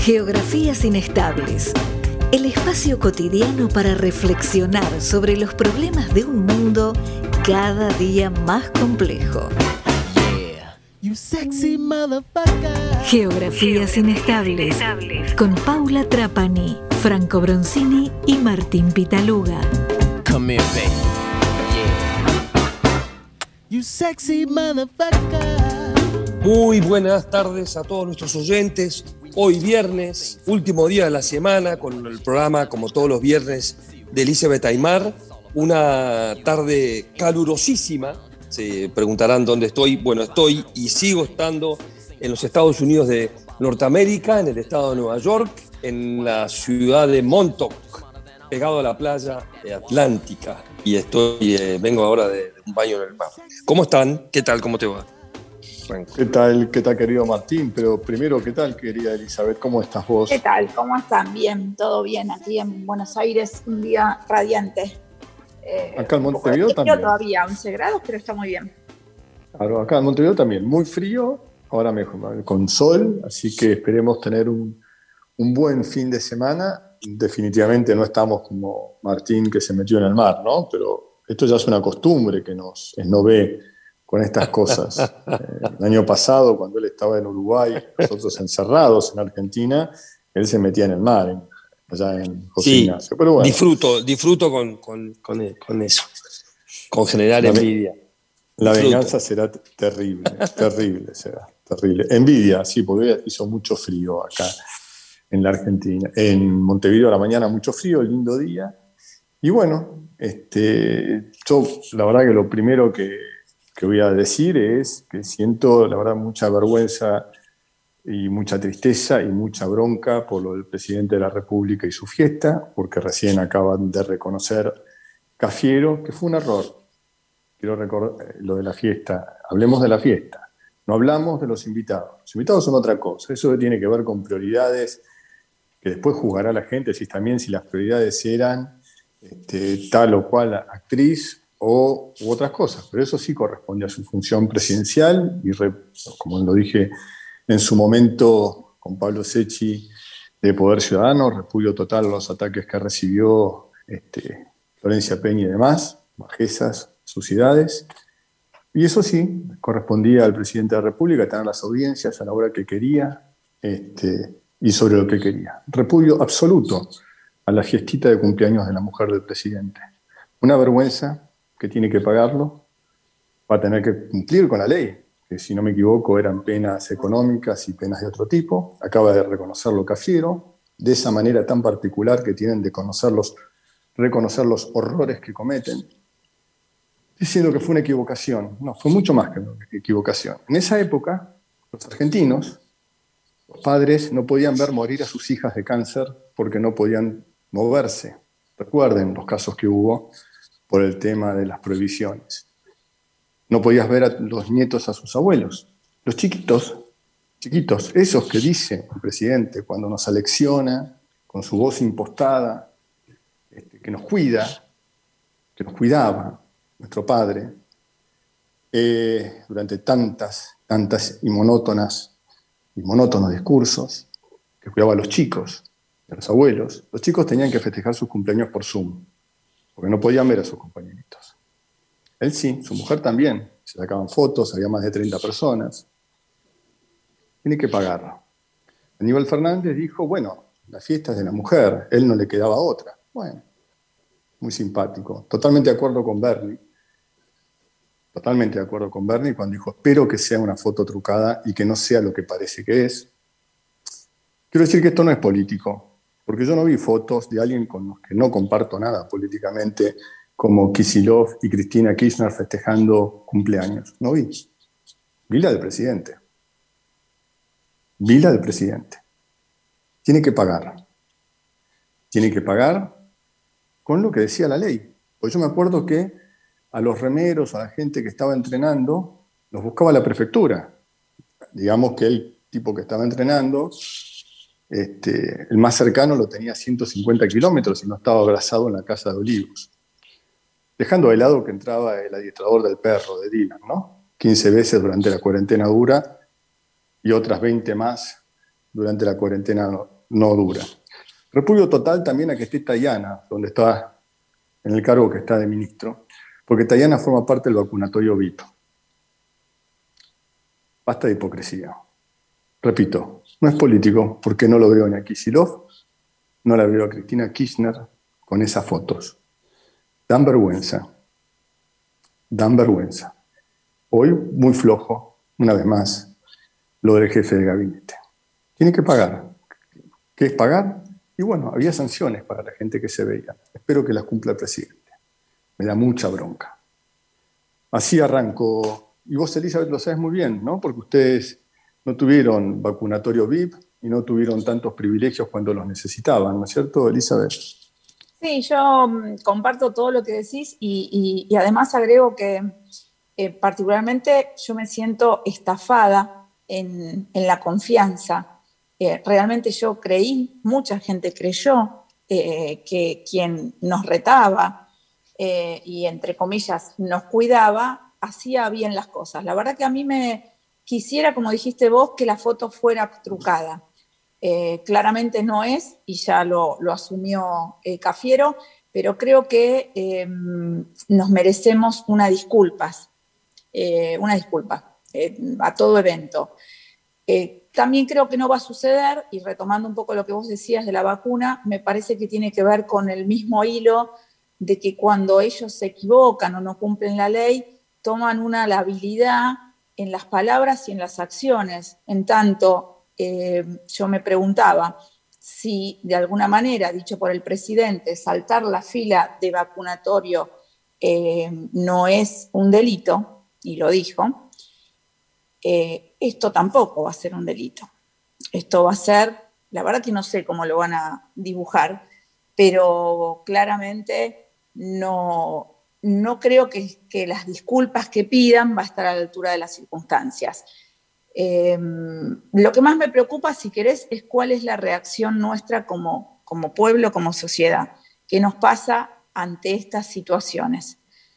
Geografías inestables. El espacio cotidiano para reflexionar sobre los problemas de un mundo cada día más complejo. Geografías inestables. Con Paula Trapani, Franco Bronzini y Martín Pitaluga. Come here, baby. Yeah. You sexy motherfucker. Muy buenas tardes a todos nuestros oyentes. Hoy viernes, último día de la semana, con el programa, como todos los viernes, de Elizabeth Aimar. Una tarde calurosísima. Se preguntarán dónde estoy. Bueno, estoy y sigo estando en los Estados Unidos de Norteamérica, en el estado de Nueva York, en la ciudad de Montauk, pegado a la playa atlántica. Y vengo ahora de un baño en el mar. ¿Cómo están? ¿Qué tal? ¿Cómo te va? Franco. ¿Qué tal, querido Martín? Pero primero, ¿qué tal, querida Elizabeth? ¿Cómo estás vos? ¿Qué tal? ¿Cómo están? Bien, todo bien. Aquí en Buenos Aires, un día radiante. Acá en Montevideo también. Todavía 11 grados, pero está muy bien. Claro, acá en Montevideo también. Muy frío, ahora mejor, con sol, así que esperemos tener un buen fin de semana. Definitivamente no estamos como Martín, que se metió en el mar, ¿no? Pero esto ya es una costumbre que nos esnové con estas cosas. El año pasado, cuando él estaba en Uruguay, nosotros encerrados en Argentina, él se metía en el mar, allá en José Ignacio. Pero bueno, disfruto con eso, con generar envidia. La venganza será terrible, terrible será, terrible. Envidia, sí, porque hizo mucho frío acá en la Argentina. En Montevideo a la mañana mucho frío, lindo día. Y bueno, yo la verdad que lo primero que voy a decir es que siento, la verdad, mucha vergüenza y mucha tristeza y mucha bronca por lo del presidente de la República y su fiesta, porque recién acaban de reconocer Cafiero que fue un error. Quiero recordar lo de la fiesta. Hablemos de la fiesta, no hablamos de los invitados. Los invitados son otra cosa, eso tiene que ver con prioridades que después juzgará la gente si las prioridades eran tal o cual actriz u otras cosas, pero eso sí corresponde a su función presidencial y como lo dije en su momento con Pablo Secchi de Poder Ciudadano, repudio total a los ataques que recibió Florencia Peña y demás, bajezas, suciedades, y eso sí correspondía al presidente de la República tener las audiencias a la hora que quería y sobre lo que quería. Repudio absoluto a la fiestita de cumpleaños de la mujer del presidente. Una vergüenza que tiene que pagarlo, va a tener que cumplir con la ley, que si no me equivoco eran penas económicas y penas de otro tipo. Acaba de reconocerlo Cafiero, de esa manera tan particular que tienen de reconocer los horrores que cometen, diciendo que fue una equivocación. No, fue mucho más que una equivocación. En esa época, los argentinos, los padres no podían ver morir a sus hijas de cáncer porque no podían moverse. Recuerden los casos que hubo por el tema de las prohibiciones. No podías ver a los nietos a sus abuelos. Los chiquitos, esos que dice el presidente cuando nos alecciona con su voz impostada, que nos cuida, que nos cuidaba, nuestro padre, durante tantas y monótonos discursos, que cuidaba a los chicos, a los abuelos. Los chicos tenían que festejar sus cumpleaños por Zoom, porque no podían ver a sus compañeritos. Él sí, su mujer también. Se sacaban fotos, había más de 30 personas. Tiene que pagarlo. Aníbal Fernández dijo, bueno, la fiesta es de la mujer, él no le quedaba otra. Bueno, muy simpático. Totalmente de acuerdo con Bernie cuando dijo, espero que sea una foto trucada y que no sea lo que parece que es. Quiero decir que esto no es político, porque yo no vi fotos de alguien con los que no comparto nada políticamente, como Kicillof y Cristina Kirchner festejando cumpleaños. No vi. Vi la del presidente. Tiene que pagar. Tiene que pagar con lo que decía la ley. Pues yo me acuerdo que a los remeros, a la gente que estaba entrenando, los buscaba la prefectura. Digamos que el tipo que estaba entrenando, el más cercano lo tenía a 150 kilómetros y no estaba abrazado en la Casa de Olivos. Dejando de lado que entraba el adiestrador del perro de Dylan, ¿no? 15 veces durante la cuarentena dura y otras 20 más durante la cuarentena no dura. Repudio total también a que esté Tayana, donde está, en el cargo que está de ministro, porque Tayana forma parte del vacunatorio VIP. Basta de hipocresía. Repito, no es político, porque no lo veo ni a Kicillof, no la veo a Cristina Kirchner con esas fotos. Dan vergüenza. Dan vergüenza. Hoy, muy flojo, una vez más, lo del jefe de gabinete. Tiene que pagar. ¿Qué es pagar? Y bueno, había sanciones para la gente que se veía. Espero que las cumpla el presidente. Me da mucha bronca. Así arranco. Y vos, Elizabeth, lo sabes muy bien, ¿no? Porque ustedes no tuvieron vacunatorio VIP y no tuvieron tantos privilegios cuando los necesitaban, ¿no es cierto, Elizabeth? Sí, yo comparto todo lo que decís y además agrego que particularmente yo me siento estafada en la confianza. Realmente yo creí, mucha gente creyó que quien nos retaba y entre comillas nos cuidaba, hacía bien las cosas. La verdad que a mí me quisiera, como dijiste vos, que la foto fuera trucada. Claramente no es, y ya lo asumió Cafiero, pero creo que nos merecemos una disculpa a todo evento. También creo que no va a suceder, y retomando un poco lo que vos decías de la vacuna, me parece que tiene que ver con el mismo hilo de que cuando ellos se equivocan o no cumplen la ley, toman una labilidad en las palabras y en las acciones. En tanto, yo me preguntaba si de alguna manera, dicho por el presidente, saltar la fila de vacunatorio no es un delito, y lo dijo, esto tampoco va a ser un delito. Esto va a ser, la verdad que no sé cómo lo van a dibujar, pero claramente no creo que las disculpas que pidan va a estar a la altura de las circunstancias. Lo que más me preocupa, si querés, es cuál es la reacción nuestra como pueblo, como sociedad. ¿Qué nos pasa ante estas situaciones?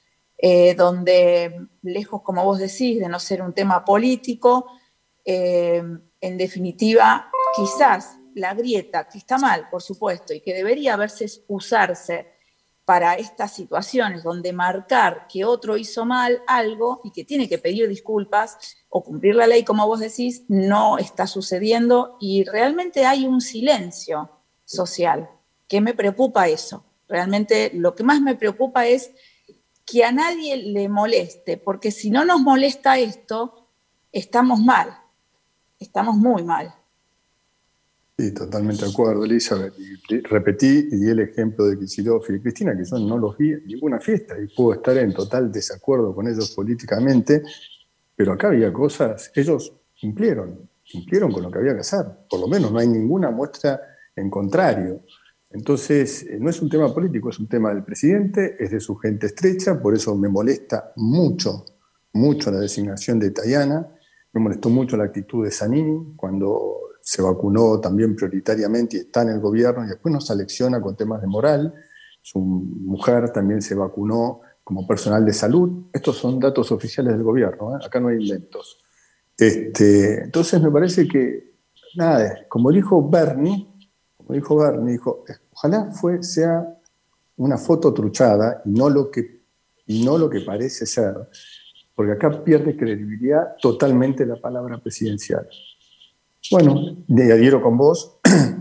Donde, lejos, como vos decís, de no ser un tema político, en definitiva, quizás la grieta, que está mal, por supuesto, y que debería usarse para estas situaciones donde marcar que otro hizo mal algo y que tiene que pedir disculpas o cumplir la ley, como vos decís, no está sucediendo, y realmente hay un silencio social, que me preocupa eso. Realmente lo que más me preocupa es que a nadie le moleste, porque si no nos molesta esto, estamos mal, estamos muy mal. Sí, totalmente de acuerdo, Elizabeth. Y repetí y di el ejemplo de Kicillof y de Cristina, que yo no los vi en ninguna fiesta y puedo estar en total desacuerdo con ellos políticamente, pero acá había cosas, ellos cumplieron con lo que había que hacer. Por lo menos no hay ninguna muestra en contrario. Entonces, no es un tema político, es un tema del presidente, es de su gente estrecha, por eso me molesta mucho la designación de Tayana, me molestó mucho la actitud de Zanini cuando se vacunó también prioritariamente y está en el gobierno y después nos alecciona con temas de moral. Su mujer también se vacunó como personal de salud. Estos son datos oficiales del gobierno, acá no hay inventos. Entonces me parece que, nada, como dijo Bernie, dijo, ojalá sea una foto truchada y no lo que parece ser, porque acá pierde credibilidad totalmente la palabra presidencial. Bueno, adhiero con vos,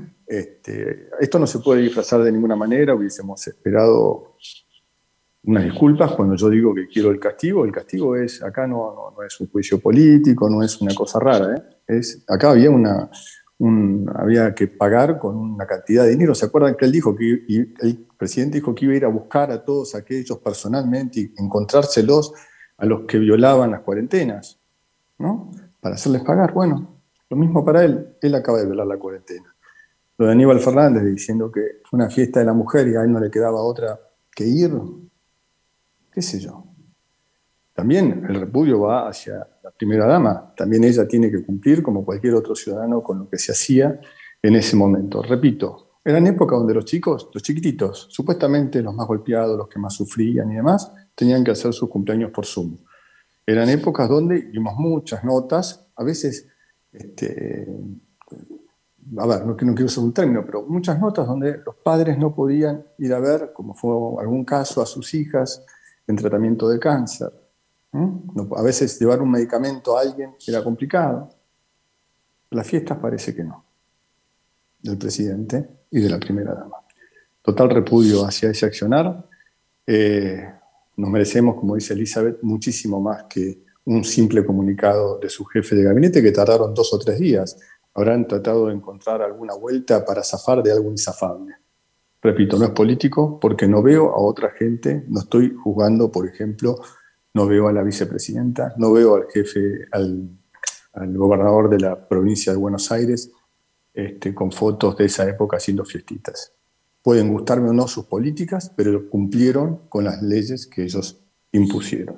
esto no se puede disfrazar de ninguna manera, hubiésemos esperado unas disculpas cuando yo digo que quiero el castigo es, acá no es un juicio político, no es una cosa rara, acá había que pagar con una cantidad de dinero. ¿Se acuerdan que el presidente dijo que iba a ir a buscar a todos aquellos personalmente y encontrárselos a los que violaban las cuarentenas, ¿no? Para hacerles pagar? Bueno, lo mismo para él acaba de violar la cuarentena. Lo de Aníbal Fernández diciendo que fue una fiesta de la mujer y a él no le quedaba otra que ir, qué sé yo. También el repudio va hacia la primera dama, también ella tiene que cumplir como cualquier otro ciudadano con lo que se hacía en ese momento. Repito, eran épocas donde los chiquititos, supuestamente los más golpeados, los que más sufrían y demás, tenían que hacer sus cumpleaños por Zoom. Eran épocas donde vimos muchas notas, a veces a ver, no quiero usar un término, pero muchas notas donde los padres no podían ir a ver, como fue algún caso, a sus hijas en tratamiento de cáncer. No, a veces llevar un medicamento a alguien era complicado. Las fiestas parece que no, del presidente y de la primera dama. Total repudio hacia ese accionar. Nos merecemos, como dice Elizabeth, muchísimo más que un simple comunicado de su jefe de gabinete, que tardaron 2 o 3 días. Habrán tratado de encontrar alguna vuelta para zafar de algo insafable. Repito, no es político, porque no veo a otra gente, no estoy juzgando, por ejemplo, no veo a la vicepresidenta, no veo al jefe, al gobernador de la provincia de Buenos Aires, con fotos de esa época haciendo fiestitas. Pueden gustarme o no sus políticas, pero cumplieron con las leyes que ellos impusieron.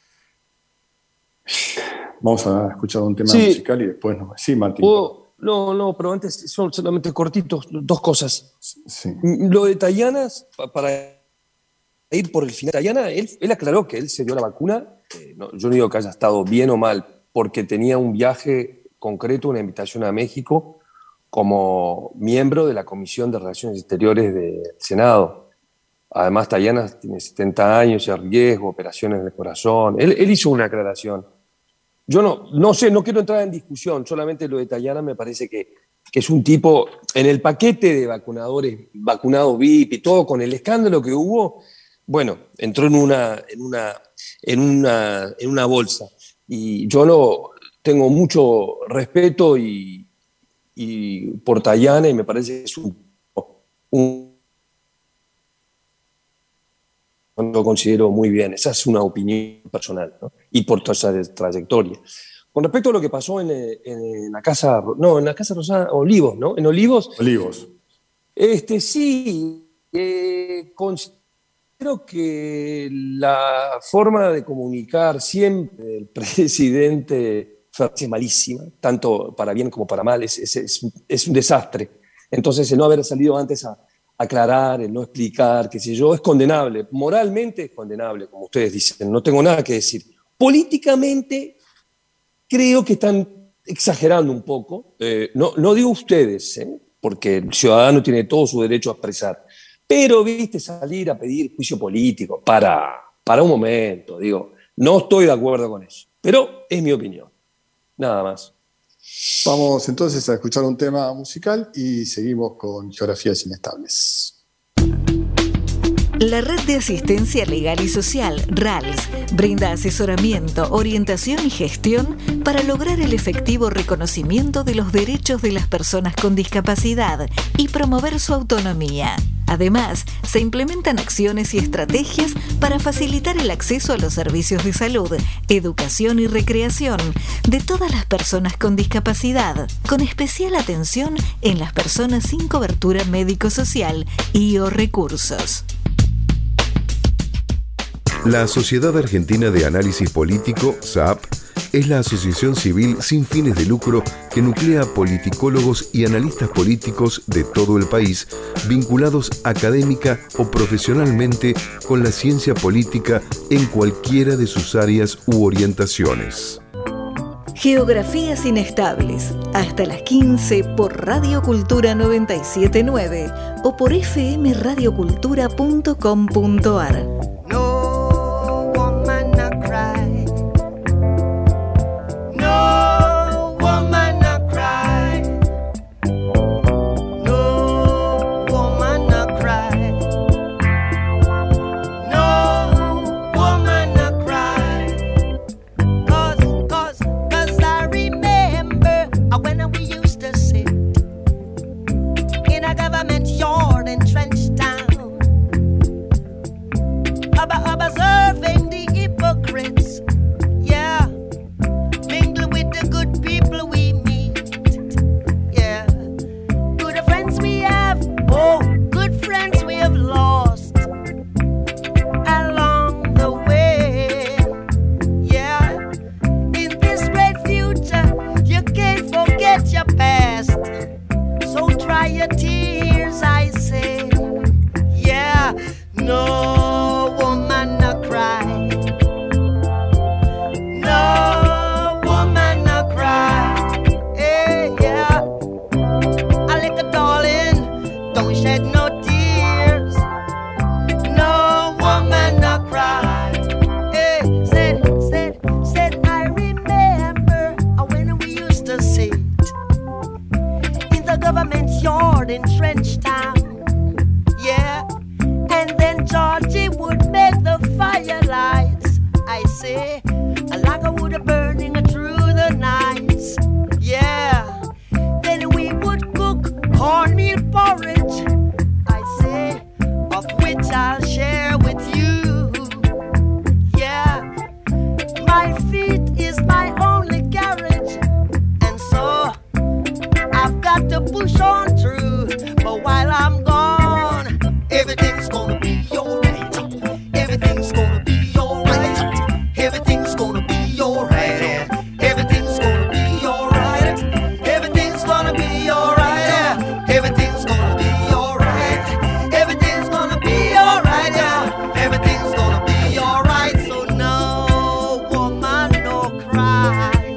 Vamos a escuchar un tema musical y después... Sí, Martín. No, pero antes son solamente cortitos, 2 cosas. Sí. Lo de Tayanas, para ir por el final, Tayana, él aclaró que él se dio la vacuna. Yo no digo que haya estado bien o mal, porque tenía un viaje concreto, una invitación a México, como miembro de la Comisión de Relaciones Exteriores del Senado. Además, Tayana tiene 70 años, es riesgo, operaciones del corazón. Él hizo una aclaración. Yo no sé, no quiero entrar en discusión, solamente lo de Tayana me parece que es un tipo, en el paquete de vacunados VIP y todo, con el escándalo que hubo, bueno, entró en una bolsa. Y yo tengo mucho respeto y por Tayana, y me parece que es lo considero muy bien. Esa es una opinión personal, ¿no? Y por toda esa trayectoria. Con respecto a lo que pasó en la Casa Rosada, Olivos, ¿no? En Olivos. Sí, considero que la forma de comunicar siempre del presidente es malísima, tanto para bien como para mal, es un desastre. Entonces, el no haber salido antes a aclarar, el no explicar, qué sé yo, es condenable. Moralmente es condenable, como ustedes dicen, no tengo nada que decir. Políticamente creo que están exagerando un poco. No digo ustedes, porque el ciudadano tiene todo su derecho a expresar. Pero, viste, salir a pedir juicio político, para un momento, digo, no estoy de acuerdo con eso. Pero es mi opinión. Nada más. Vamos entonces a escuchar un tema musical y seguimos con Geografías Inestables. La Red de Asistencia Legal y Social, RALS, brinda asesoramiento, orientación y gestión para lograr el efectivo reconocimiento de los derechos de las personas con discapacidad y promover su autonomía. Además, se implementan acciones y estrategias para facilitar el acceso a los servicios de salud, educación y recreación de todas las personas con discapacidad, con especial atención en las personas sin cobertura médico-social y/o recursos. La Sociedad Argentina de Análisis Político, SAP, es la asociación civil sin fines de lucro que nuclea politicólogos y analistas políticos de todo el país, vinculados académica o profesionalmente con la ciencia política en cualquiera de sus áreas u orientaciones. Geografías Inestables, hasta las 15 por Radio Cultura 979 o por fmradiocultura.com.ar. government yard in Trenchtown. Yeah, and then Georgie would make the firelights. I say, like a wood burning through the nights. Yeah, then we would cook cornmeal porridge. I say, of which I'll share with you. Yeah, my feet is my only carriage, and so I've got to push on through. But while I'm gone, everything's gonna be alright. Everything's gonna be alright. Everything's gonna be alright. Everything's gonna be alright. Everything's gonna be alright. Everything's gonna be alright. Everything's gonna be alright. Everything's gonna be alright. So no woman, no cry.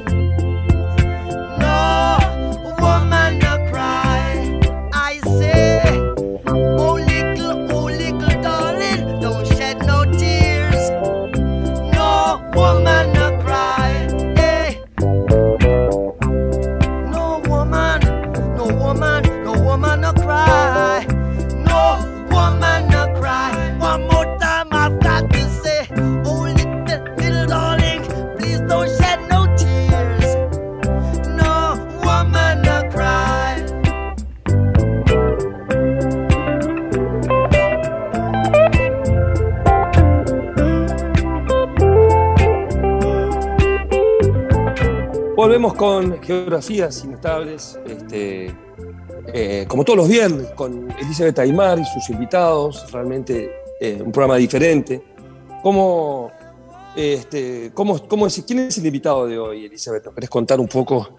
No woman, no cry. I say, oh little darling, don't shed no tears. No woman, no cry. Hey. No woman, no woman, no woman, no cry. No woman, no cry. One more time I've got to say, oh little darling, please don't shed no tears. No woman, no cry. Volvemos con Geografías Inestables, como todos los viernes, con Elizabeth Aimar y sus invitados, realmente un programa diferente. ¿Quién es el invitado de hoy, Elizabeth? ¿Nos querés contar un poco?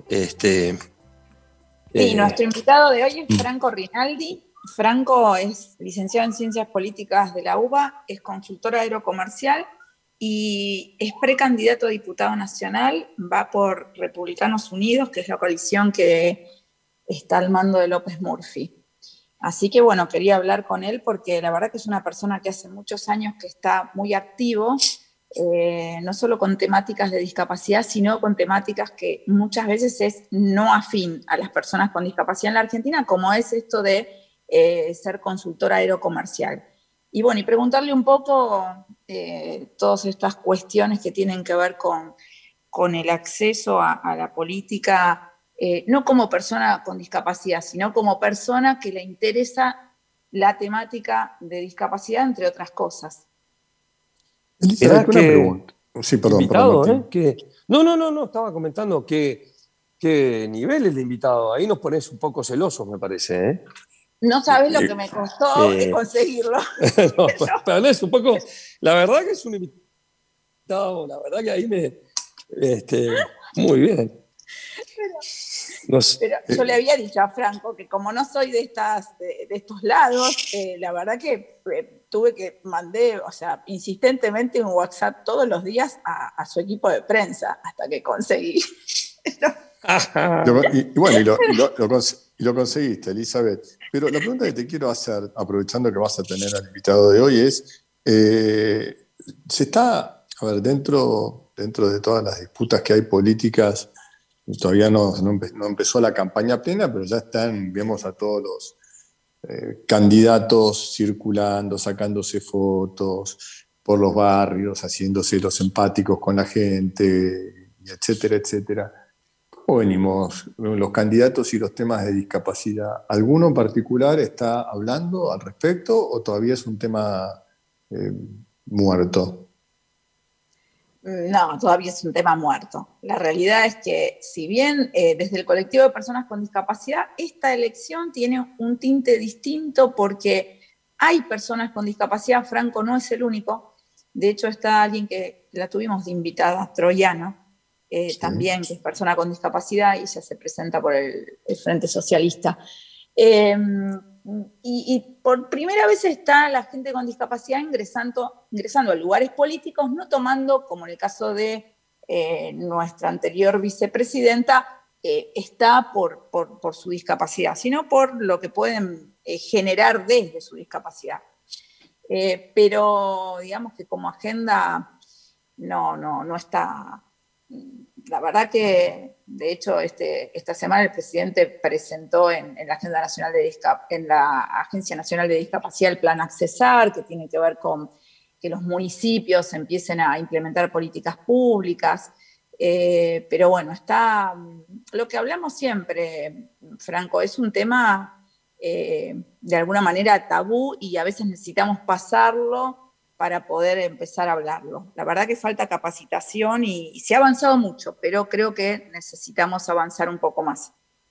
Sí, nuestro invitado de hoy es Franco Rinaldi. Franco es licenciado en Ciencias Políticas de la UBA, es consultor aerocomercial y es precandidato a diputado nacional, va por Republicanos Unidos, que es la coalición que está al mando de López Murphy. Así que bueno, quería hablar con él porque la verdad que es una persona que hace muchos años que está muy activo, no solo con temáticas de discapacidad, sino con temáticas que muchas veces es no afín a las personas con discapacidad en la Argentina, como es esto de ser consultor aerocomercial. Y bueno, y preguntarle un poco todas estas cuestiones que tienen que ver con el acceso a la política, no como persona con discapacidad, sino como persona que le interesa la temática de discapacidad, entre otras cosas. Elizabeth, una pregunta. Sí, perdón. Invitado, No, estaba comentando qué nivel es de invitado. Ahí nos pones un poco celosos, me parece, ¿eh? No sabes lo que me costó conseguirlo. No, pero es un poco. La verdad que es un invitado, la verdad que ahí muy bien. Pero yo le había dicho a Franco que como no soy de estos lados, la verdad que mandé, insistentemente un WhatsApp todos los días a su equipo de prensa hasta que conseguí. Lo conseguiste, Elizabeth. Pero la pregunta que te quiero hacer, aprovechando que vas a tener al invitado de hoy, es, se está, dentro de todas las disputas que hay políticas, todavía no empezó la campaña plena, pero ya vemos a todos los candidatos circulando, sacándose fotos por los barrios, haciéndose los empáticos con la gente, etcétera, etcétera. ¿Cómo venimos los candidatos y los temas de discapacidad? ¿Alguno en particular está hablando al respecto o todavía es un tema muerto? No, todavía es un tema muerto. La realidad es que, si bien desde el colectivo de personas con discapacidad, esta elección tiene un tinte distinto porque hay personas con discapacidad. Franco no es el único. De hecho, está alguien que la tuvimos de invitada, Troyano, sí, también, que es persona con discapacidad y ella se presenta por el Frente Socialista. Y por primera vez está la gente con discapacidad ingresando a lugares políticos, no tomando, como en el caso de nuestra anterior vicepresidenta, está por su discapacidad, sino por lo que pueden generar desde su discapacidad. Pero digamos que como agenda no está la verdad que, de hecho, esta semana el presidente presentó en la Agenda Nacional en la Agencia Nacional de Discapacidad el Plan Accesar, que tiene que ver con que los municipios empiecen a implementar políticas públicas. Pero bueno, está lo que hablamos siempre, Franco, es un tema de alguna manera tabú y a veces necesitamos pasarlo para poder empezar a hablarlo. La verdad que falta capacitación y se ha avanzado mucho, pero creo que necesitamos avanzar un poco más.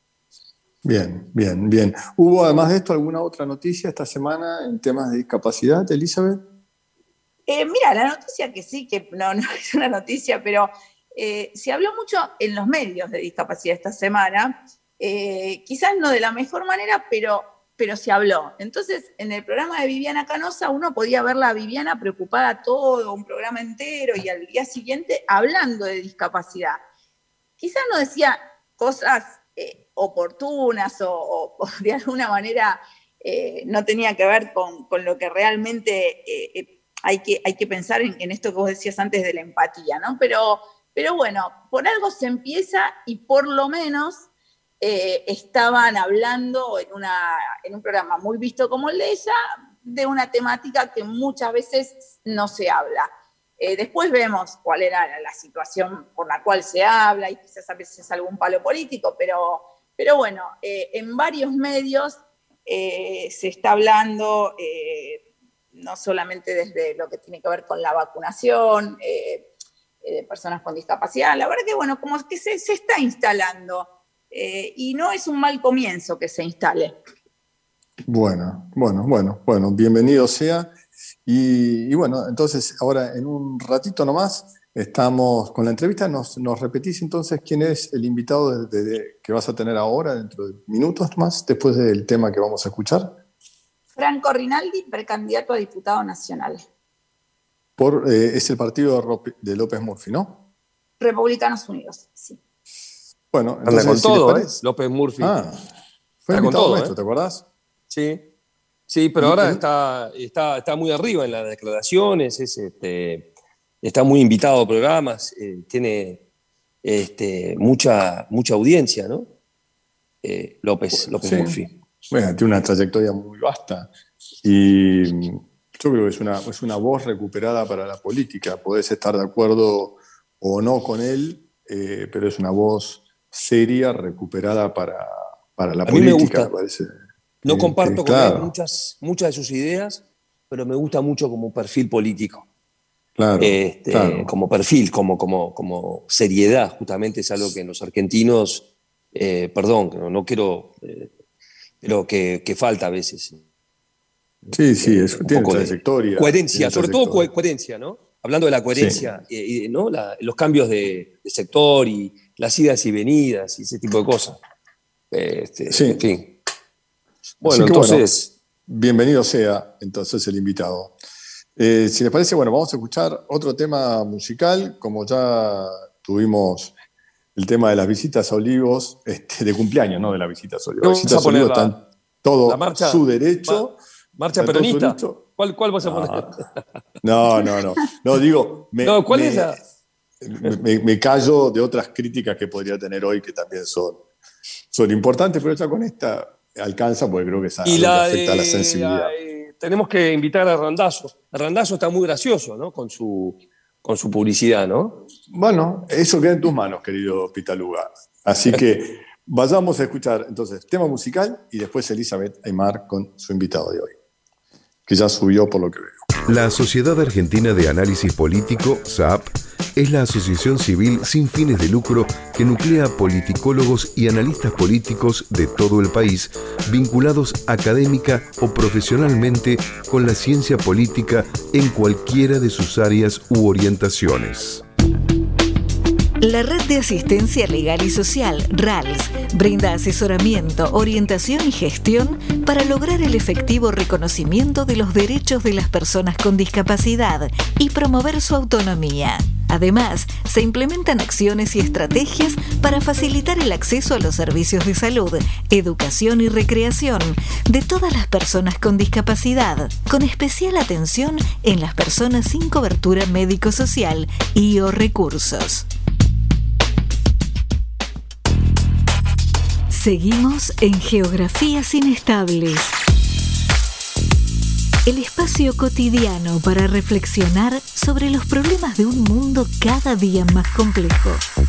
Bien. ¿Hubo además de esto alguna otra noticia esta semana en temas de discapacidad, Elizabeth? Mira, la noticia que sí, que no es una noticia, pero se habló mucho en los medios de discapacidad esta semana, quizás no de la mejor manera, pero se habló. Entonces, en el programa de Viviana Canosa, uno podía verla a Viviana preocupada todo un programa entero y al día siguiente hablando de discapacidad. Quizás no decía cosas oportunas o de alguna manera no tenía que ver con lo que realmente hay que pensar en esto que vos decías antes de la empatía, ¿no? Pero bueno, por algo se empieza y por lo menos estaban hablando en un programa muy visto como el de ella, de una temática que muchas veces no se habla. Después vemos cuál era la situación por la cual se habla y quizás a veces algún palo político, pero bueno, en varios medios se está hablando, no solamente desde lo que tiene que ver con la vacunación de personas con discapacidad. La verdad que bueno, como que se está instalando. Y no es un mal comienzo que se instale. Bueno, bienvenido sea. Y bueno, entonces ahora en un ratito nomás estamos con la entrevista. ¿Nos repetís entonces quién es el invitado que vas a tener ahora, dentro de minutos más, después del tema que vamos a escuchar? Franco Rinaldi, precandidato a diputado nacional. Es el partido de López Murphy, ¿no? Republicanos Unidos, sí. Bueno, anda con todo, López Murphy. Fue invitado nuestro, ¿te acordás? Sí, pero ahora está muy arriba en las declaraciones, está muy invitado a programas, tiene mucha audiencia, ¿no? López Murphy. Bueno, tiene una trayectoria muy vasta y yo creo que es una voz recuperada para la política. Podés estar de acuerdo o no con él, pero es una voz seria, recuperada para la política. A mí me gusta. Me parece. No comparto con él muchas de sus ideas, pero me gusta mucho como perfil político. Claro. Como perfil, como seriedad, justamente es algo que en los argentinos, no quiero, pero que falta a veces. Sí, tiene trayectoria. Coherencia, sobre todo coherencia, ¿no? Hablando de la coherencia, ¿no? Los cambios de sector y las idas y venidas y ese tipo de cosas. En fin. Bueno, entonces... bienvenido sea entonces el invitado. Si les parece, vamos a escuchar otro tema musical, como ya tuvimos el tema de las visitas a Olivos, de cumpleaños, no de las visitas a Olivos. Las visitas a Olivos están todo a su derecho. Marcha peronista. ¿Cuál vas a poner? No, digo... ¿cuál es la...? Me callo de otras críticas que podría tener hoy, que también son importantes, pero ya con esta alcanza, porque creo que es algo que afecta a la sensibilidad. Tenemos que invitar a Randazzo. Randazzo está muy gracioso, ¿no? Con su publicidad, ¿no? Bueno, eso queda en tus manos, querido Pitaluga. Así que vayamos a escuchar entonces tema musical y después Elizabeth Aymar con su invitado de hoy, que ya subió por lo que veo. La Sociedad Argentina de Análisis Político, SAP, es la asociación civil sin fines de lucro que nuclea politicólogos y analistas políticos de todo el país, vinculados académica o profesionalmente con la ciencia política en cualquiera de sus áreas u orientaciones. La Red de Asistencia Legal y Social, RALS, brinda asesoramiento, orientación y gestión para lograr el efectivo reconocimiento de los derechos de las personas con discapacidad y promover su autonomía. Además, se implementan acciones y estrategias para facilitar el acceso a los servicios de salud, educación y recreación de todas las personas con discapacidad, con especial atención en las personas sin cobertura médico-social y o recursos. Seguimos en Geografías Inestables. El espacio cotidiano para reflexionar sobre los problemas de un mundo cada día más complejo.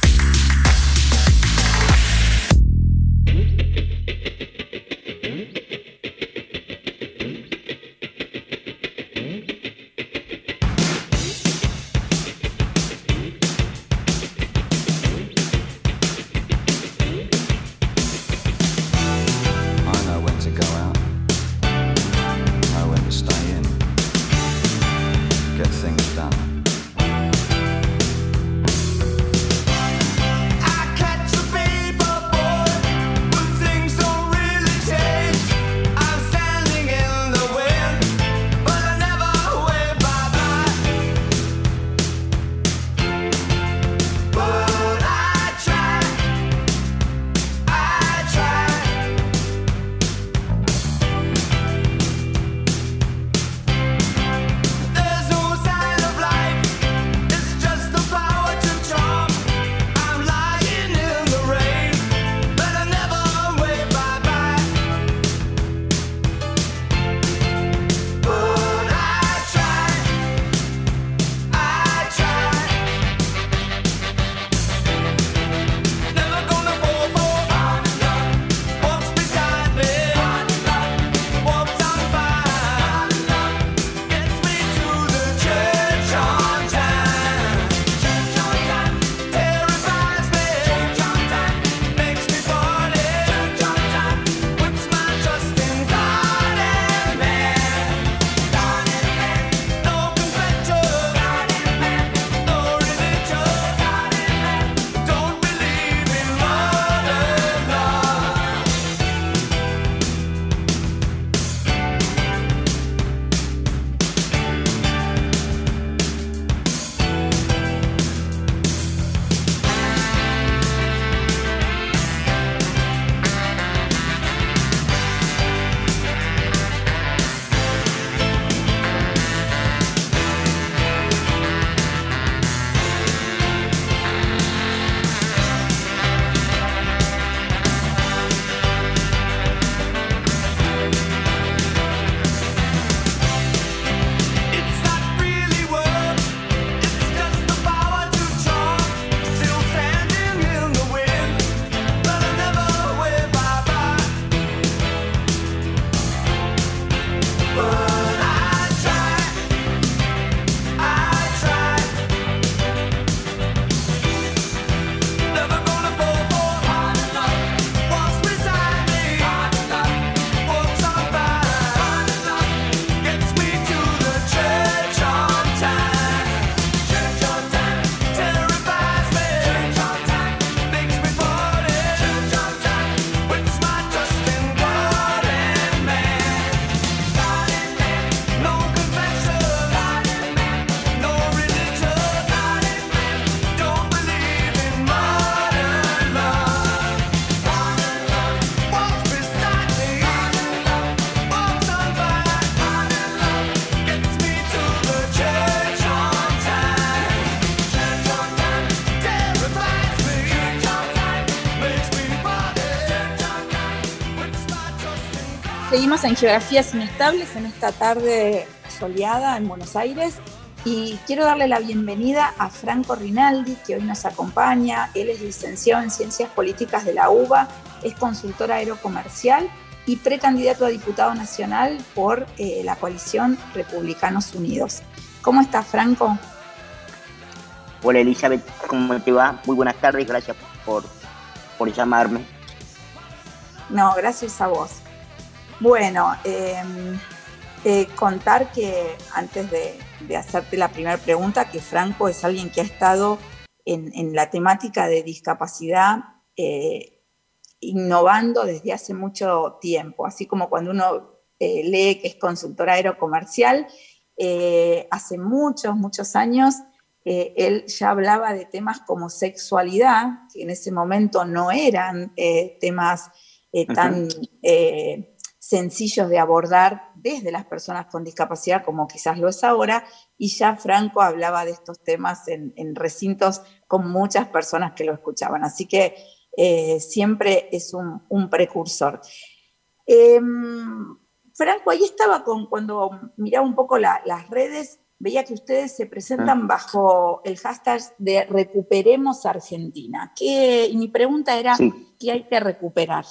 Seguimos en Geografías Inestables en esta tarde soleada en Buenos Aires y quiero darle la bienvenida a Franco Rinaldi, que hoy nos acompaña. Él es licenciado en Ciencias Políticas de la UBA, es consultor aerocomercial y precandidato a diputado nacional por la coalición Republicanos Unidos. ¿Cómo estás, Franco? Hola, Elizabeth, ¿cómo te va? Muy buenas tardes, gracias por llamarme. No, gracias a vos. Bueno, contar que antes de hacerte la primera pregunta, que Franco es alguien que ha estado en la temática de discapacidad innovando desde hace mucho tiempo, así como cuando uno lee que es consultor aerocomercial, hace muchos años él ya hablaba de temas como sexualidad, que en ese momento no eran temas tan sencillos de abordar desde las personas con discapacidad como quizás lo es ahora, y ya Franco hablaba de estos temas en recintos con muchas personas que lo escuchaban. Así que siempre es un precursor. Franco, ahí estaba cuando miraba un poco las redes, veía que ustedes se presentan bajo el hashtag de Recuperemos Argentina. Y mi pregunta era, sí, ¿qué hay que recuperar?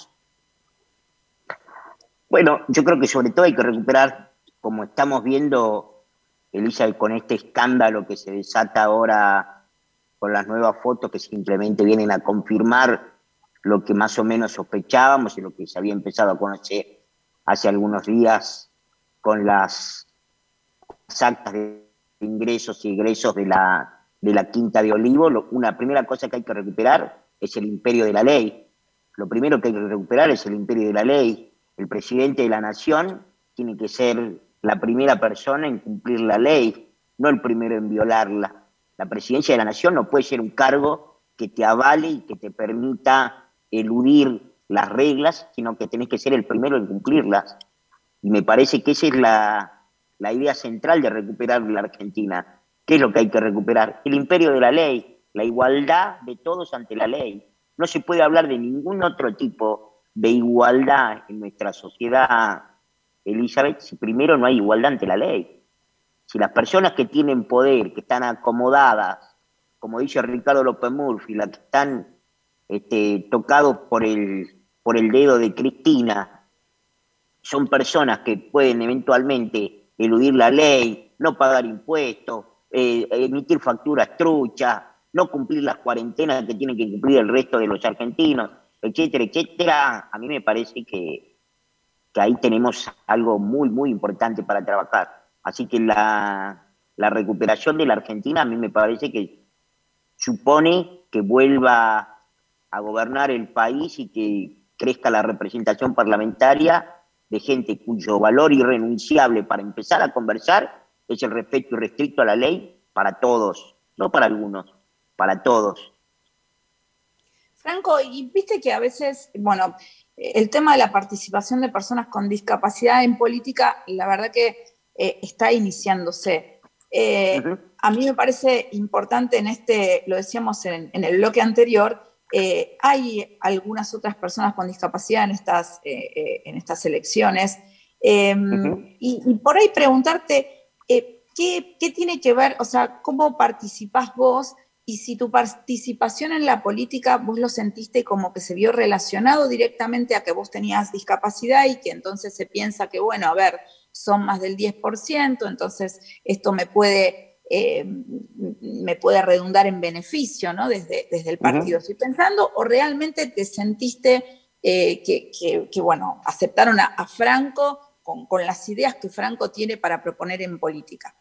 Bueno, yo creo que sobre todo hay que recuperar, como estamos viendo, Elisa, con este escándalo que se desata ahora con las nuevas fotos que simplemente vienen a confirmar lo que más o menos sospechábamos y lo que se había empezado a conocer hace algunos días con las actas de ingresos y egresos de la Quinta de Olivo. Una primera cosa que hay que recuperar es el imperio de la ley. Lo primero que hay que recuperar es el imperio de la ley. El presidente de la nación tiene que ser la primera persona en cumplir la ley, no el primero en violarla. La presidencia de la nación no puede ser un cargo que te avale y que te permita eludir las reglas, sino que tenés que ser el primero en cumplirlas. Y me parece que esa es la idea central de recuperar la Argentina. ¿Qué es lo que hay que recuperar? El imperio de la ley, la igualdad de todos ante la ley. No se puede hablar de ningún otro tipo de igualdad en nuestra sociedad, Elizabeth, si primero no hay igualdad ante la ley. Si las personas que tienen poder, que están acomodadas, como dice Ricardo López Murphy, las que están tocados por el dedo de Cristina, son personas que pueden eventualmente eludir la ley, no pagar impuestos, emitir facturas truchas, no cumplir las cuarentenas que tienen que cumplir el resto de los argentinos, etcétera, etcétera. A mí me parece que ahí tenemos algo muy, muy importante para trabajar. Así que la recuperación de la Argentina a mí me parece que supone que vuelva a gobernar el país y que crezca la representación parlamentaria de gente cuyo valor irrenunciable para empezar a conversar es el respeto irrestricto a la ley para todos, no para algunos, para todos. Franco, y viste que a veces, bueno, el tema de la participación de personas con discapacidad en política, la verdad que está iniciándose. A mí me parece importante lo decíamos en el bloque anterior, hay algunas otras personas con discapacidad en estas elecciones, y por ahí preguntarte, ¿qué tiene que ver, o sea, cómo participás vos? Y si tu participación en la política vos lo sentiste como que se vio relacionado directamente a que vos tenías discapacidad y que entonces se piensa que, bueno, a ver, son más del 10%, entonces esto me puede redundar en beneficio, ¿no? Desde el partido estoy pensando, o realmente te sentiste que bueno, aceptaron a Franco con las ideas que Franco tiene para proponer en política.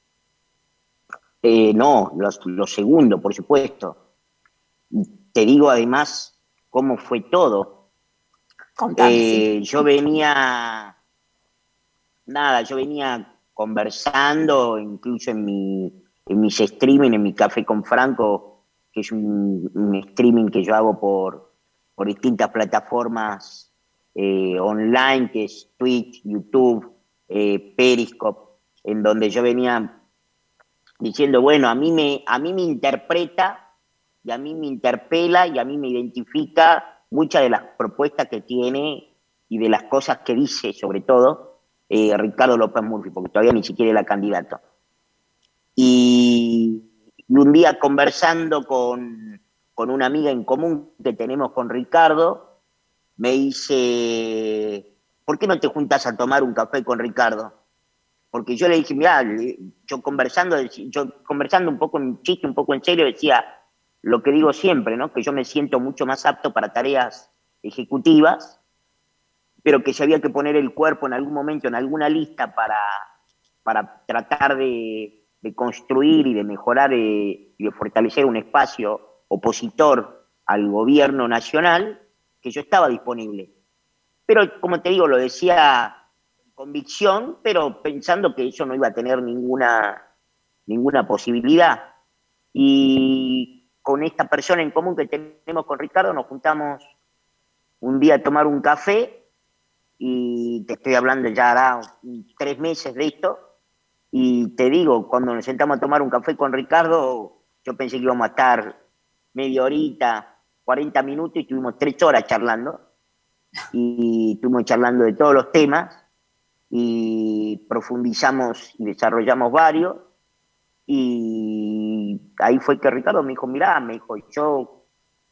No, lo segundo, por supuesto. Te digo además cómo fue todo. Contame, sí. Yo venía conversando, incluso en mis streaming, en mi Café con Franco, que es un streaming que yo hago por distintas plataformas online, que es Twitch, YouTube, Periscope, en donde yo venía diciendo, bueno, a mí me interpreta y a mí me interpela y a mí me identifica muchas de las propuestas que tiene y de las cosas que dice, sobre todo, Ricardo López Murphy, porque todavía ni siquiera era candidato. Y un día conversando con una amiga en común que tenemos con Ricardo, me dice, ¿por qué no te juntas a tomar un café con Ricardo? Porque yo le dije, mirá, yo conversando un poco en chiste, un poco en serio, decía lo que digo siempre, ¿no? Que yo me siento mucho más apto para tareas ejecutivas, pero que si había que poner el cuerpo en algún momento en alguna lista para tratar de construir y de mejorar y de fortalecer un espacio opositor al gobierno nacional, que yo estaba disponible. Pero, como te digo, lo decía convicción, pero pensando que eso no iba a tener ninguna posibilidad. Y con esta persona en común que tenemos con Ricardo, nos juntamos un día a tomar un café, y te estoy hablando ya hará 3 meses de esto, y te digo, cuando nos sentamos a tomar un café con Ricardo, yo pensé que íbamos a estar media horita, 40 minutos y estuvimos 3 horas charlando. Y estuvimos charlando de todos los temas y profundizamos y desarrollamos varios. Y ahí fue que Ricardo me dijo, mirá, me dijo, yo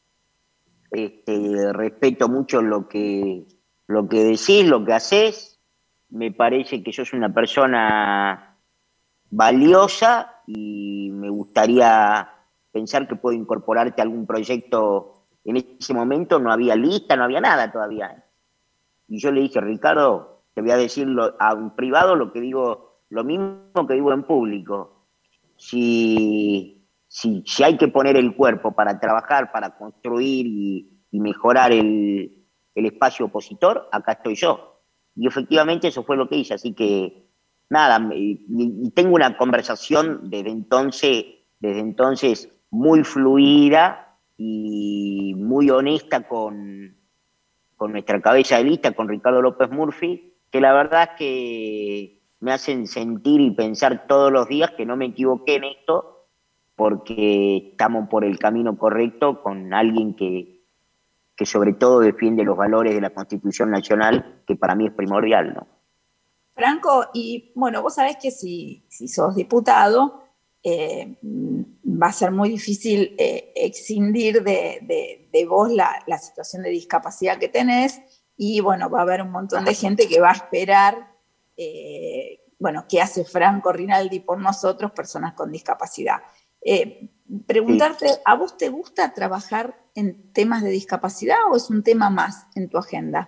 respeto mucho lo que decís, lo que haces, me parece que sos una persona valiosa y me gustaría pensar que puedo incorporarte a algún proyecto. En ese momento no había lista, no había nada todavía. Y yo le dije, Ricardo, te voy a decir a un privado lo que digo, lo mismo que digo en público. Si hay que poner el cuerpo para trabajar, para construir y mejorar el espacio opositor, acá estoy yo. Y efectivamente eso fue lo que hice. Así que, nada, y tengo una conversación desde entonces muy fluida y muy honesta con nuestra cabeza de lista, con Ricardo López Murphy, que la verdad es que me hacen sentir y pensar todos los días que no me equivoqué en esto, porque estamos por el camino correcto con alguien que sobre todo defiende los valores de la Constitución Nacional, que para mí es primordial, ¿no? Franco, y bueno, vos sabés que si sos diputado, va a ser muy difícil excindir de vos la situación de discapacidad que tenés, y bueno, va a haber un montón de gente que va a esperar, bueno, qué hace Franco Rinaldi por nosotros, personas con discapacidad. Preguntarte, sí. ¿A vos te gusta trabajar en temas de discapacidad o es un tema más en tu agenda?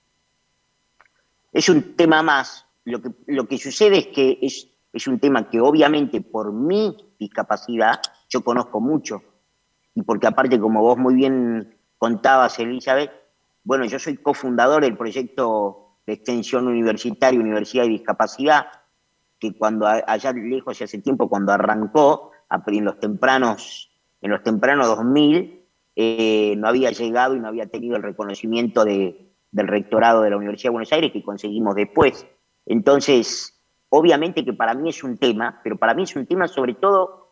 Es un tema más. Lo que sucede es que es un tema que obviamente por mi discapacidad yo conozco mucho. Y porque aparte, como vos muy bien contabas, Elizabeth, bueno, yo soy cofundador del proyecto de extensión universitaria, Universidad de Discapacidad, que cuando allá lejos, hace tiempo, cuando arrancó, en los tempranos 2000, no había llegado y no había tenido el reconocimiento del rectorado de la Universidad de Buenos Aires que conseguimos después. Entonces, obviamente que para mí es un tema, pero para mí es un tema sobre todo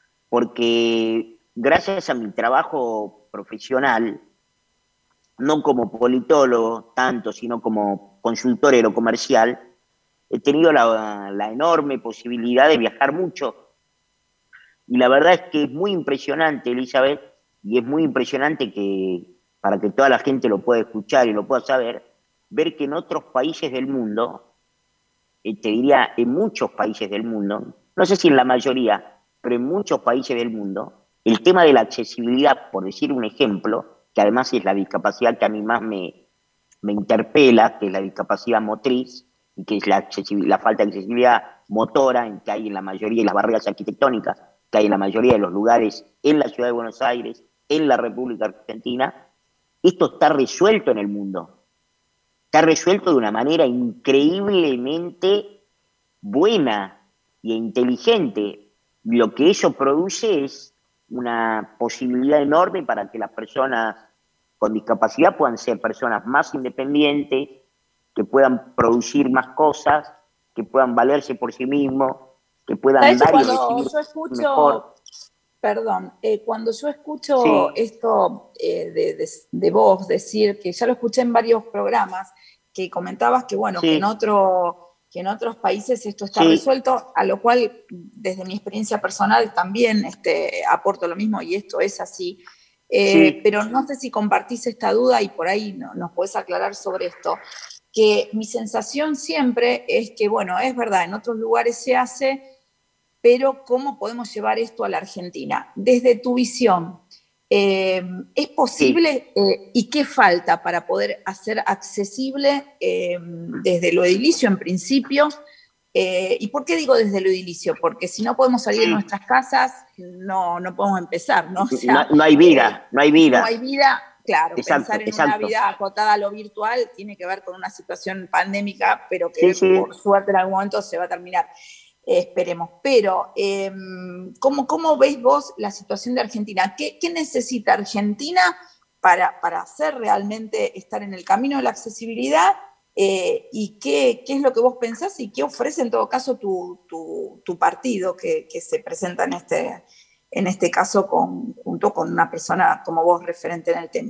porque gracias a mi trabajo profesional, no como politólogo tanto, sino como consultor aerocomercial, he tenido la enorme posibilidad de viajar mucho. Y la verdad es que es muy impresionante, Elizabeth, y es muy impresionante que, para que toda la gente lo pueda escuchar y lo pueda saber, ver que en otros países del mundo, te diría en muchos países del mundo, no sé si en la mayoría, pero en muchos países del mundo, el tema de la accesibilidad, por decir un ejemplo, que además es la discapacidad que a mí más me interpela, que es la discapacidad motriz, y que es la falta de accesibilidad motora que hay en la mayoría de las barreras arquitectónicas que hay en la mayoría de los lugares en la ciudad de Buenos Aires, en la República Argentina, esto está resuelto en el mundo. Está resuelto de una manera increíblemente buena e inteligente. Lo que eso produce es una posibilidad enorme para que las personas con discapacidad puedan ser personas más independientes, que puedan producir más cosas, que puedan valerse por sí mismos, que puedan dar y recibir mejor. Perdón, cuando yo escucho esto de vos decir, que ya lo escuché en varios programas, que comentabas que bueno, que en otros países esto está resuelto, a lo cual desde mi experiencia personal también aporto lo mismo y esto es así. Pero no sé si compartís esta duda y por ahí nos podés aclarar sobre esto. Que mi sensación siempre es que, bueno, es verdad, en otros lugares se hace, pero ¿cómo podemos llevar esto a la Argentina? Desde tu visión, ¿es posible y qué falta para poder hacer accesible desde lo edilicio en principio? ¿Y por qué digo desde lo edilicio? Porque si no podemos salir de nuestras casas, no podemos empezar, ¿no? O sea, no hay vida, no hay vida. No hay vida. Claro, exacto, pensar en una vida acotada a lo virtual tiene que ver con una situación pandémica, pero que por suerte en algún momento se va a terminar, esperemos. Pero, ¿cómo veis vos la situación de Argentina? ¿Qué necesita Argentina para hacer realmente estar en el camino de la accesibilidad? ¿Y qué es lo que vos pensás y qué ofrece en todo caso tu partido que se presenta en este caso junto con una persona como vos referente en el tema.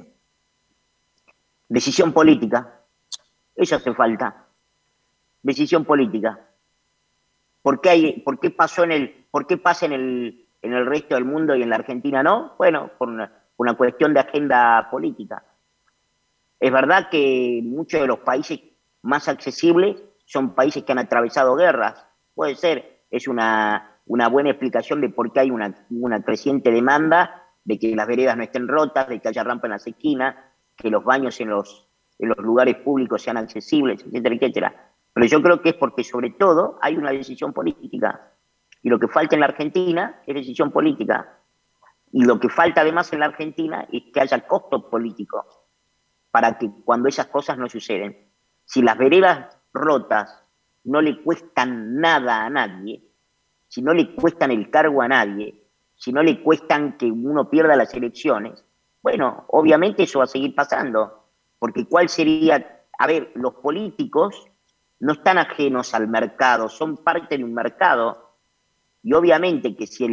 Decisión política, eso hace falta. Decisión política. ¿Por qué pasa en el resto del mundo y en la Argentina no? Bueno, por una cuestión de agenda política. Es verdad que muchos de los países más accesibles son países que han atravesado guerras. Puede ser, es una buena explicación de por qué hay una creciente demanda de que las veredas no estén rotas, de que haya rampa en las esquinas, que los baños en los lugares públicos sean accesibles, etcétera, etcétera. Pero yo creo que es porque sobre todo hay una decisión política. Y lo que falta en la Argentina es decisión política. Y lo que falta además en la Argentina es que haya costo político para que cuando esas cosas no suceden. Si las veredas rotas no le cuestan nada a nadie, si no le cuestan el cargo a nadie, si no le cuestan que uno pierda las elecciones, bueno, obviamente eso va a seguir pasando. Porque ¿cuál sería? A ver, los políticos no están ajenos al mercado, son parte de un mercado. Y obviamente que si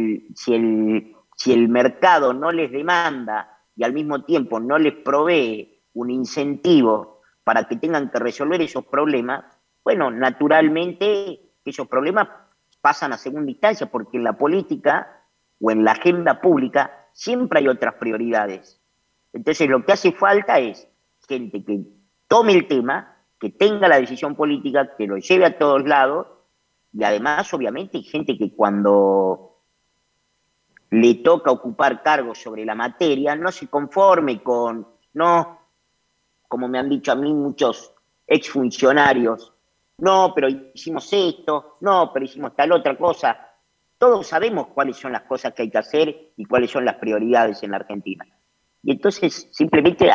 el mercado no les demanda y al mismo tiempo no les provee un incentivo para que tengan que resolver esos problemas, bueno, naturalmente esos problemas pasan a segunda instancia, porque en la política o en la agenda pública siempre hay otras prioridades. Entonces lo que hace falta es gente que tome el tema, que tenga la decisión política, que lo lleve a todos lados, y además obviamente hay gente que cuando le toca ocupar cargos sobre la materia no se conforme con, no, como me han dicho a mí muchos exfuncionarios, no, pero hicimos esto, no, pero hicimos tal otra cosa. Todos sabemos cuáles son las cosas que hay que hacer y cuáles son las prioridades en la Argentina. Y entonces simplemente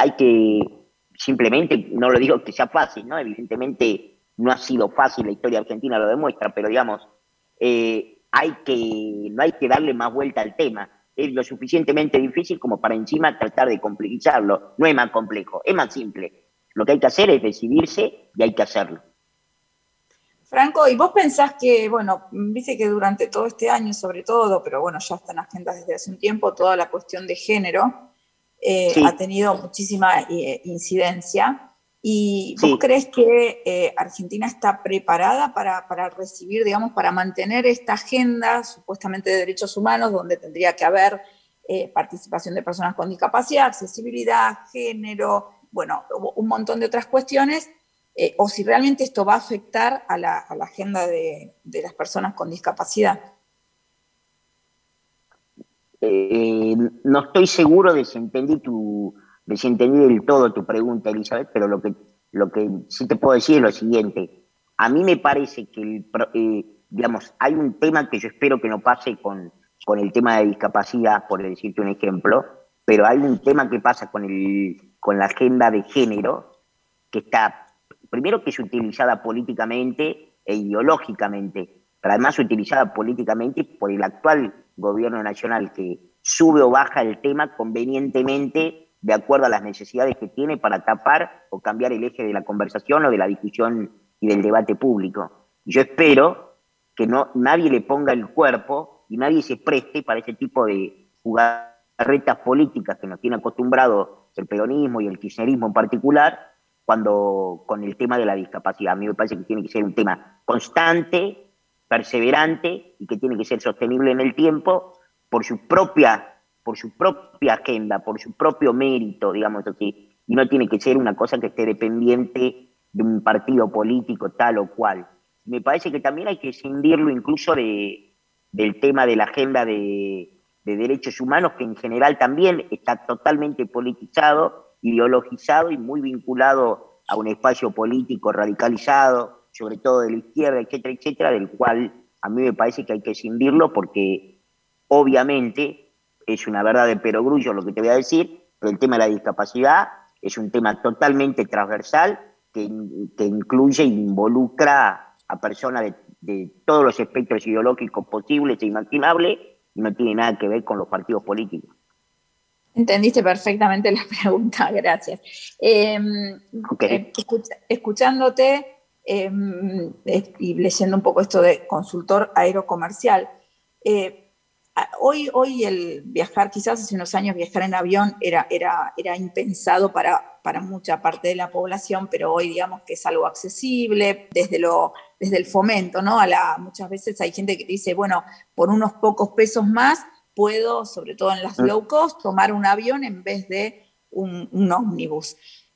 no lo digo que sea fácil, ¿no? Evidentemente no ha sido fácil, la historia argentina lo demuestra, pero digamos, no hay que darle más vuelta al tema. Es lo suficientemente difícil como para encima tratar de complejizarlo. No es más complejo, es más simple. Lo que hay que hacer es decidirse y hay que hacerlo. Franco, ¿y vos pensás que, bueno, viste que durante todo este año sobre todo, pero bueno, ya está en agendas desde hace un tiempo, toda la cuestión de género Sí. ha tenido muchísima incidencia? ¿Y vos Sí. crees que Argentina está preparada para recibir, digamos, para mantener esta agenda supuestamente de derechos humanos, donde tendría que haber participación de personas con discapacidad, accesibilidad, género, bueno, un montón de otras cuestiones, o si realmente esto va a afectar a la agenda de las personas con discapacidad? No estoy seguro de si entendí del todo tu pregunta, Elizabeth, pero lo que sí te puedo decir es lo siguiente. A mí me parece que, digamos, hay un tema que yo espero que no pase con el tema de discapacidad, por decirte un ejemplo, pero hay un tema que pasa con la agenda de género, que está, primero, que es utilizada políticamente e ideológicamente, pero además utilizada políticamente por el actual gobierno nacional, que sube o baja el tema convenientemente de acuerdo a las necesidades que tiene para tapar o cambiar el eje de la conversación o de la discusión y del debate público. Y yo espero que nadie le ponga el cuerpo y nadie se preste para ese tipo de jugarretas políticas que nos tiene acostumbrado el peronismo y el kirchnerismo en particular, con el tema de la discapacidad. A mí me parece que tiene que ser un tema constante, perseverante y que tiene que ser sostenible en el tiempo por su propia agenda, por su propio mérito, digamos así, y no tiene que ser una cosa que esté dependiente de un partido político tal o cual. Me parece que también hay que escindirlo incluso del tema de la agenda de derechos humanos, que en general también está totalmente politizado, ideologizado y muy vinculado a un espacio político radicalizado, sobre todo de la izquierda, etcétera, etcétera, del cual a mí me parece que hay que escindirlo porque obviamente es una verdad de perogrullo lo que te voy a decir, pero el tema de la discapacidad es un tema totalmente transversal que incluye e involucra a personas de todos los espectros ideológicos posibles e imaginables y no tiene nada que ver con los partidos políticos. Entendiste perfectamente la pregunta, gracias. Okay. Escuchándote y leyendo un poco esto de consultor aerocomercial, Hoy el viajar, quizás hace unos años viajar en avión era impensado para mucha parte de la población, pero hoy digamos que es algo accesible desde el fomento, ¿no? Muchas veces hay gente que te dice, bueno, por unos pocos pesos más puedo, sobre todo en las low cost, tomar un avión en vez de un ómnibus.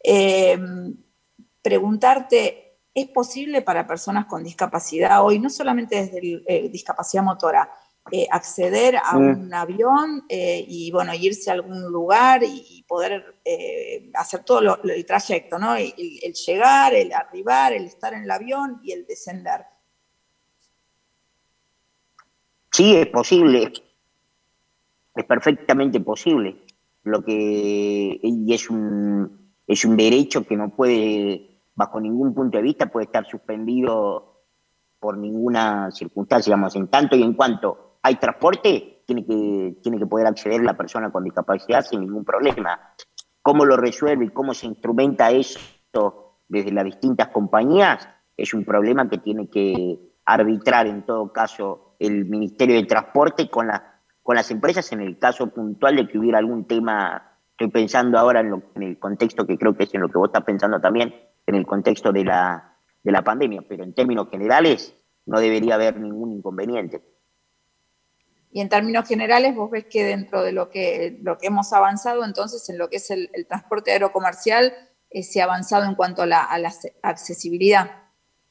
Preguntarte, ¿es posible para personas con discapacidad hoy, no solamente desde discapacidad motora, acceder a un avión y bueno, irse a algún lugar y poder hacer todo el trayecto, ¿no? El llegar, el arribar, el estar en el avión y el descender? Sí, es posible, es perfectamente posible. Y es un derecho que no puede, bajo ningún punto de vista, puede estar suspendido por ninguna circunstancia, digamos, en tanto y en cuanto hay transporte, tiene que poder acceder la persona con discapacidad sin ningún problema. ¿Cómo lo resuelve y cómo se instrumenta eso desde las distintas compañías? Es un problema que tiene que arbitrar en todo caso el Ministerio de Transporte con las empresas en el caso puntual de que hubiera algún tema. Estoy pensando ahora en el contexto que creo que es en lo que vos estás pensando también, en el contexto de la pandemia, pero en términos generales no debería haber ningún inconveniente. Y en términos generales, vos ves que dentro de lo que hemos avanzado, entonces, en lo que es el transporte aerocomercial, se ha avanzado en cuanto a la accesibilidad.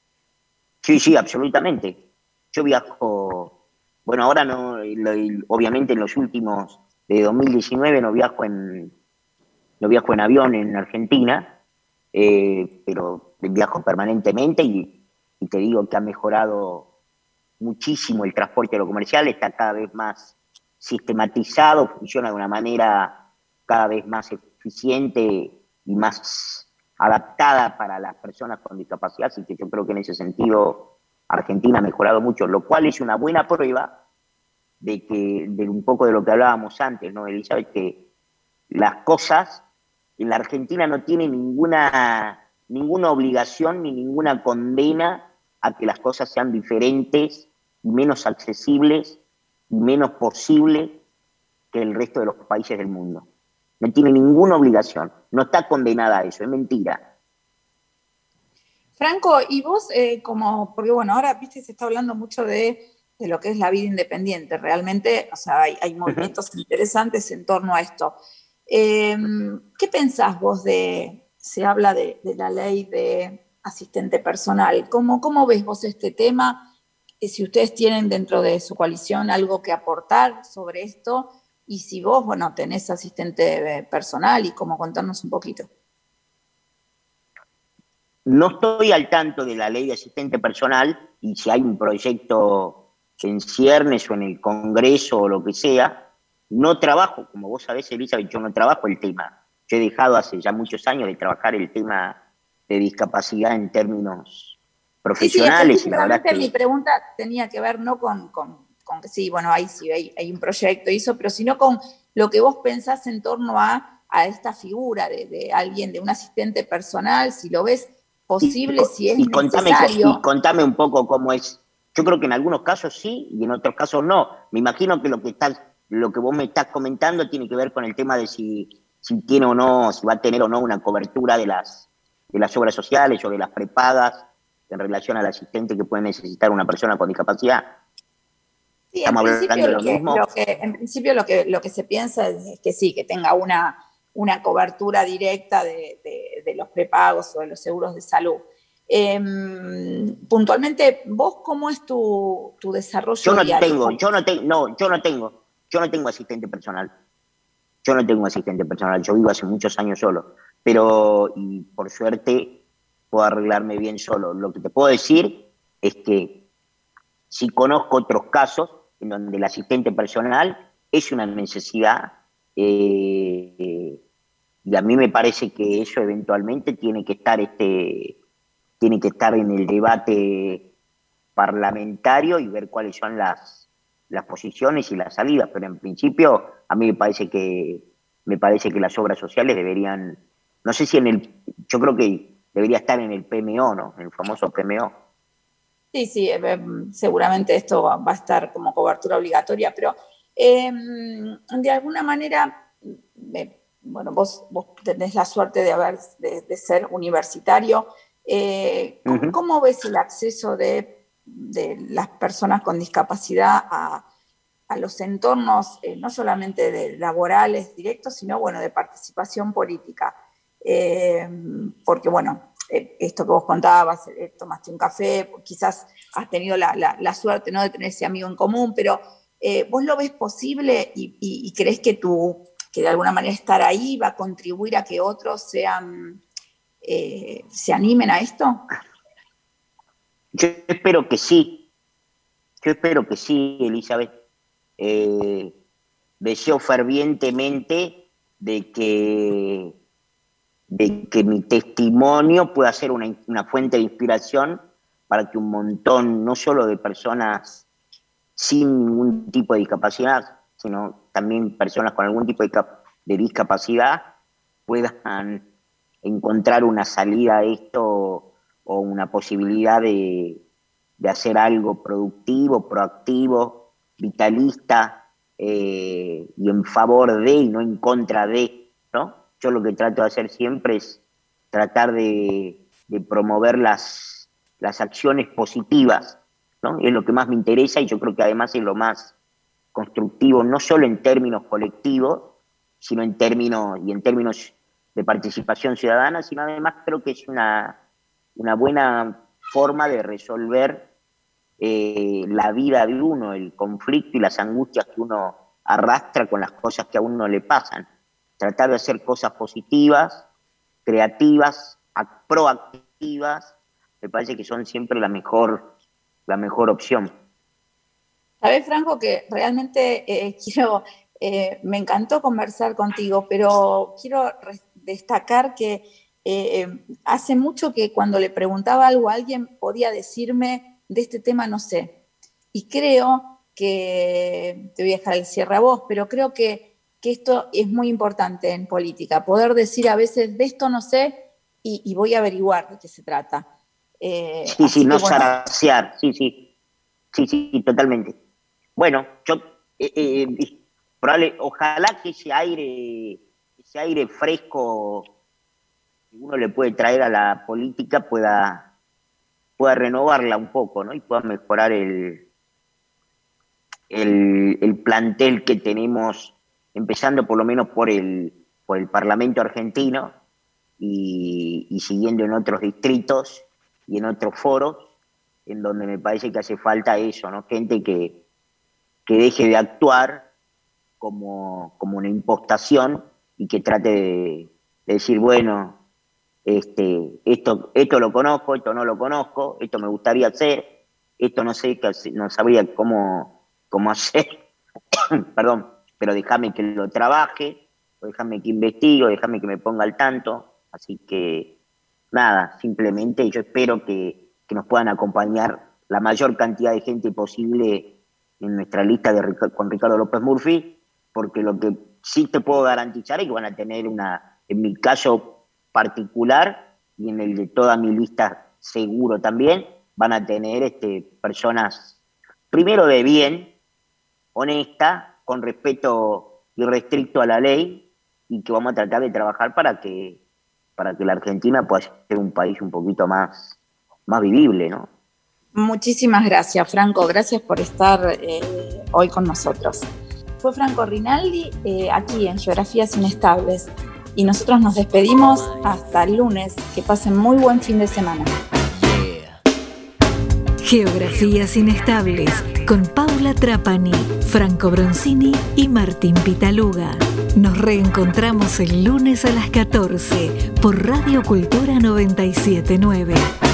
Sí, absolutamente. Yo viajo, bueno, ahora no, obviamente en los últimos, de 2019 no viajo en avión en Argentina, pero viajo permanentemente y te digo que ha mejorado muchísimo el transporte aerocomercial, está cada vez más sistematizado, funciona de una manera cada vez más eficiente y más adaptada para las personas con discapacidad, así que yo creo que en ese sentido Argentina ha mejorado mucho, lo cual es una buena prueba de un poco de lo que hablábamos antes, ¿no, Elizabeth? Que las cosas en la Argentina no tienen ninguna obligación ni ninguna condena a que las cosas sean diferentes y menos accesibles y menos posibles que el resto de los países del mundo. No tiene ninguna obligación, no está condenada a eso, es mentira. Franco, y vos, porque bueno, ahora viste, se está hablando mucho de lo que es la vida independiente, realmente, o sea, hay movimientos interesantes en torno a esto. ¿Qué pensás vos se habla de la ley de asistente personal? ¿Cómo ves vos este tema? Si ustedes tienen dentro de su coalición algo que aportar sobre esto, y si vos, bueno, tenés asistente personal, y cómo contarnos un poquito. No estoy al tanto de la ley de asistente personal, y si hay un proyecto en ciernes o en el Congreso o lo que sea, no trabajo, como vos sabés, Elizabeth, yo no trabajo el tema. Yo he dejado hace ya muchos años de trabajar el tema de discapacidad en términos profesionales. Sí, específicamente mi pregunta tenía que ver no con que sí, bueno, hay un proyecto y eso, pero sino con lo que vos pensás en torno a esta figura de alguien, de un asistente personal, si lo ves posible, si es necesario. Y contame un poco cómo es. Yo creo que en algunos casos sí y en otros casos no. Me imagino que lo que vos me estás comentando tiene que ver con el tema de si tiene o no, si va a tener o no una cobertura de las obras sociales o de las prepagas en relación al asistente que puede necesitar una persona con discapacidad. Sí, estamos hablando de lo mismo. En principio lo que se piensa es que sí, que tenga una cobertura directa de los prepagos o de los seguros de salud. Puntualmente, ¿vos cómo es tu desarrollo diario? Yo no tengo asistente personal. Yo vivo hace muchos años solo, y por suerte puedo arreglarme bien solo. Lo que te puedo decir es que sí conozco otros casos en donde el asistente personal es una necesidad, y a mí me parece que eso eventualmente tiene que estar en el debate parlamentario y ver cuáles son las posiciones y las salidas, pero en principio a mí me parece que las obras sociales deberían, no sé si yo creo que debería estar en el PMO, ¿no? En el famoso PMO. Sí, seguramente esto va a estar como cobertura obligatoria, pero De alguna manera, bueno, vos tenés la suerte de ser universitario. ¿Cómo ves el acceso de las personas con discapacidad a los entornos, no solamente laborales directos, sino, bueno, de participación política? Porque, bueno, esto que vos contabas, tomaste un café, quizás has tenido la suerte, ¿no?, de tener ese amigo en común, pero ¿vos lo ves posible y crees que de alguna manera estar ahí va a contribuir a que otros se animen a esto? Yo espero que sí, Elizabeth. Deseo fervientemente de que mi testimonio pueda ser una fuente de inspiración para que un montón, no solo de personas sin ningún tipo de discapacidad, sino también personas con algún tipo de discapacidad, puedan encontrar una salida a esto o una posibilidad de hacer algo productivo, proactivo, vitalista, y en favor de y no en contra de, ¿no? Yo lo que trato de hacer siempre es tratar de promover las acciones positivas, ¿no? Es lo que más me interesa y yo creo que además es lo más constructivo, no solo en términos colectivos, sino en términos de participación ciudadana, sino además creo que es una buena forma de resolver la vida de uno, el conflicto y las angustias que uno arrastra con las cosas que a uno le pasan. Tratar de hacer cosas positivas, creativas, proactivas, me parece que son siempre la mejor opción. Sabés, Franco, que realmente me encantó conversar contigo, pero quiero destacar que hace mucho que cuando le preguntaba algo a alguien podía decirme de este tema no sé. Y creo que, te voy a dejar el cierre a vos, pero creo que esto es muy importante en política, poder decir a veces de esto no sé y voy a averiguar de qué se trata. Sí, no zarasear, sí, totalmente. Bueno, yo ojalá que ese aire fresco que uno le puede traer a la política pueda renovarla un poco, ¿no? Y pueda mejorar el plantel que tenemos, empezando por lo menos por el Parlamento argentino y siguiendo en otros distritos y en otros foros, en donde me parece que hace falta eso, ¿no? Gente que deje de actuar como una impostación y que trate de decir, bueno, esto lo conozco, esto no lo conozco, esto me gustaría hacer, esto no sé, no sabría cómo hacer, perdón, pero déjame que lo trabaje, o déjame que investigue, o déjame que me ponga al tanto. Así que, nada, simplemente yo espero que nos puedan acompañar la mayor cantidad de gente posible en nuestra lista con Ricardo López Murphy, porque lo que sí te puedo garantizar es que van a tener en mi caso particular y en el de toda mi lista seguro también, van a tener personas, primero de bien, honesta, con respeto irrestricto a la ley, y que vamos a tratar de trabajar para que la Argentina pueda ser un país un poquito más vivible, ¿no? Muchísimas gracias, Franco. Gracias por estar hoy con nosotros. Fue Franco Rinaldi aquí en Geografías Inestables. Y nosotros nos despedimos hasta el lunes. Que pasen muy buen fin de semana. Geografías Inestables con Paula Trapani, Franco Bronzini y Martín Pitaluga. Nos reencontramos el lunes a las 14 por Radio Cultura 97.9.